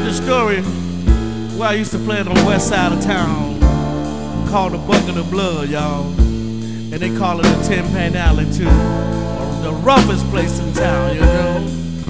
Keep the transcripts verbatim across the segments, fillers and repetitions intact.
a story where I used to play on the west side of town called the Bucket of Blood, y'all. And they call it the Tin Pan Alley too. Or the roughest place in town, you know.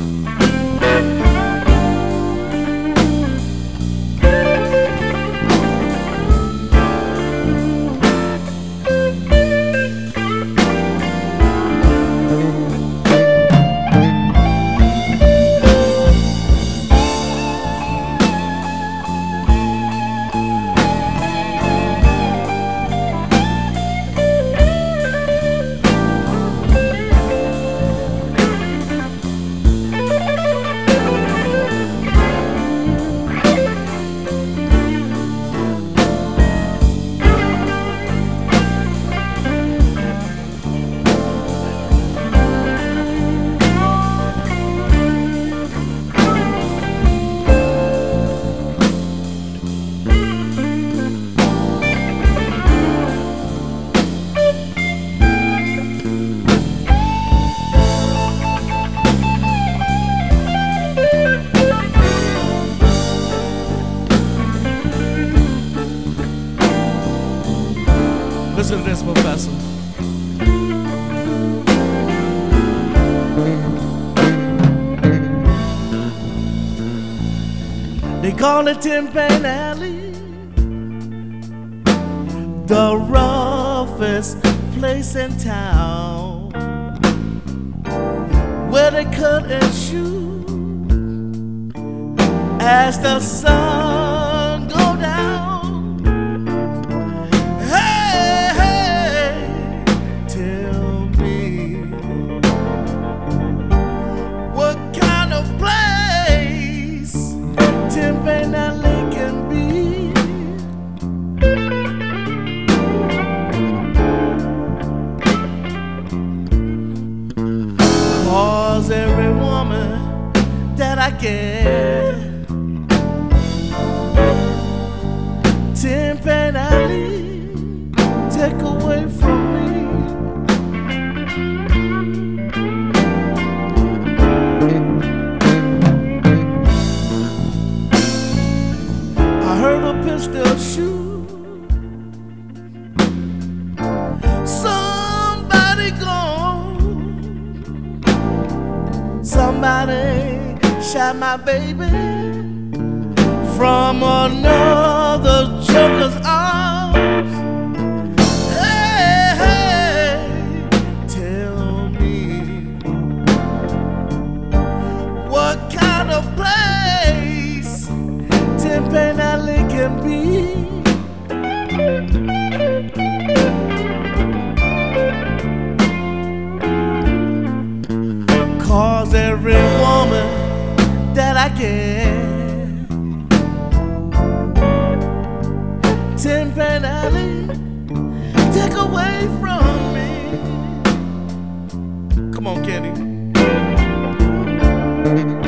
Listen to this, Professor. They call it Tin Pan Alley, the roughest place in town, where they cut and shoot as the sun go down. Cause every woman that I get, Tin Pan Alley take away from me. I heard a pistol shoot, somebody gone, somebody shot my baby from another joker's arms. Hey, hey, tell me, what kind of place Tin Pan Alley can be? Cause every woman that I get, Tin Pan Alley take away from me. Come on, Kenny.